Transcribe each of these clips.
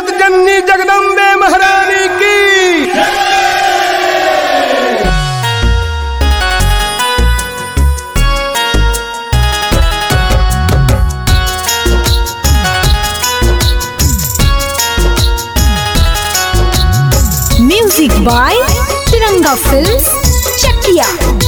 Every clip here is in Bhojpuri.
जगत जननी जगदम्बे महारानी की। Music by Tiranga films Chakiya.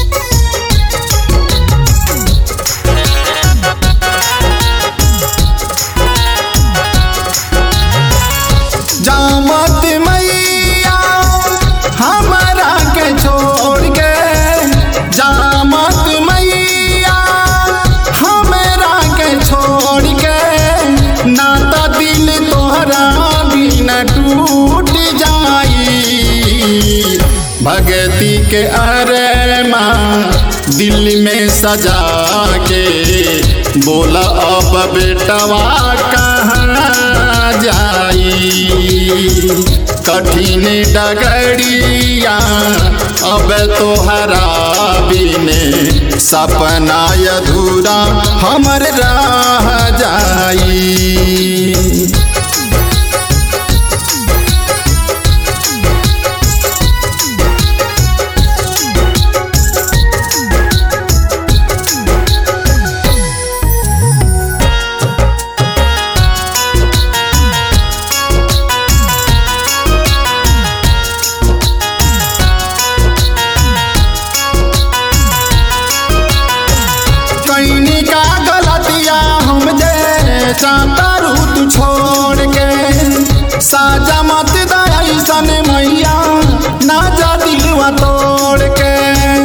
जामत मैया हमारा के छोड़ के, जामत मैया हमारा के छोड़ के, नाता दिल तोहरा बिना टूट जाई। भगती के अरे माँ दिल में सजा के, बोला अब बेटवा कहाँ जाई। कठिन डगड़िया अब तोहरा बिने, सपना अधूरा हमर रह जाई। चाहतारू तू छोड़ के, साजा मत दयासन मैया ना जा दिलवा तोड़ के।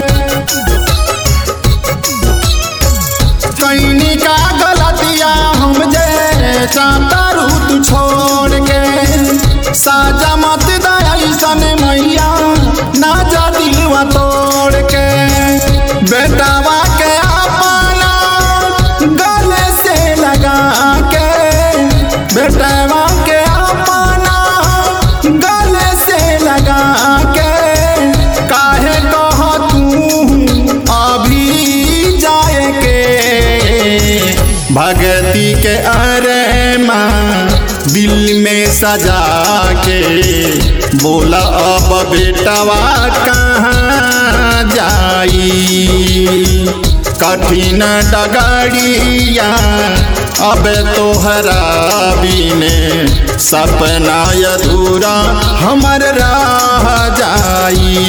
कैनी का गलतिया हम जे चाहतारू तू छोड़ के, साजा मत दयासन मैया ना जा दिलवा तोड़ के। बेटावा के अपना गले से लगा के, बेटवा के अपना गले से लगा के, काहे कह तू अभी जाए के। भगती के अरे माँ दिल में सजा के, बोला अब बेटवा कहाँ जाई। कठिन डगड़िया अब तोहरा बिने, सपना अधूरा हमर रह जाई।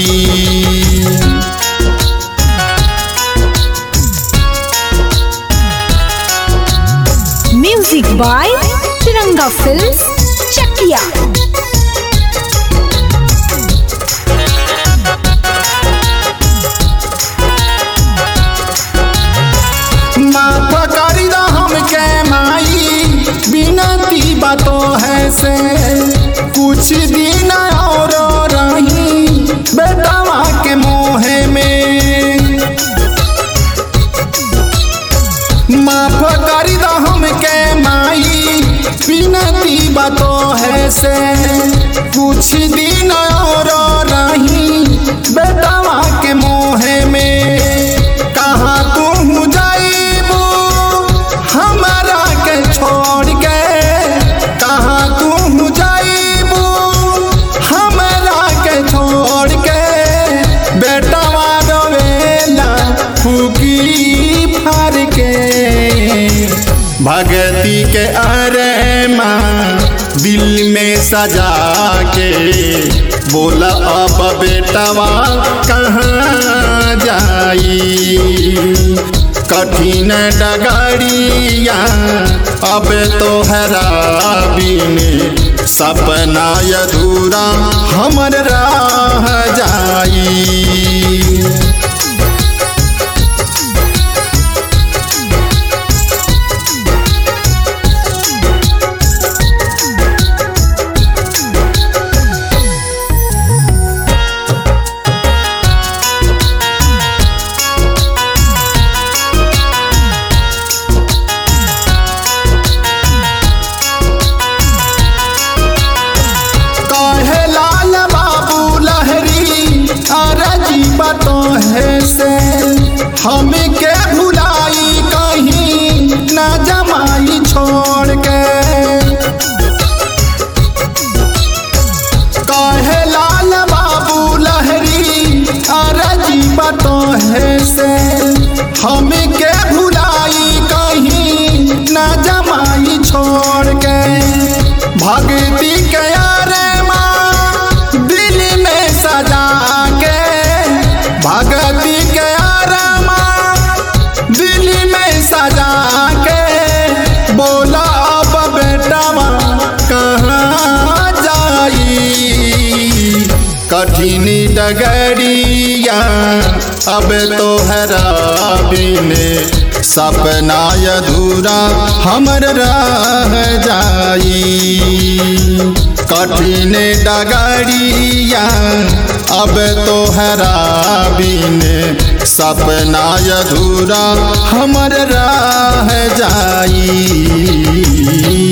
Music by Tiranga films Chakiya. माफ करी दा हमके माई, बिनती बातों है से, कुछ दिन और रही बेटवा के मोहे में। माफ करी दा हमके माई, बिनती बातों है से, कुछ दिन और रही बेटवा के मोहे में। कहाँ तू जाइबू हमारा के छोड़ के, कहाँ तू जाइबू हमारा के छोड़ के। बेटवा रोवेला फूकी फार के, भगती के अरे माँ दिल में सजा के, बोला अब बेटवा कहाँ जाई। कठिन डगड़िया अब तोहरा बिने, सपना अधूरा हमर रह जाई। हमें के भुलाई कहीं न जमाई छोड़ के। अब तो हरा बिने सपना अधूरा हमर रह जाई। कठिन डगरिया अब तो हरा बिने सपना अधूरा हमर रह जाई।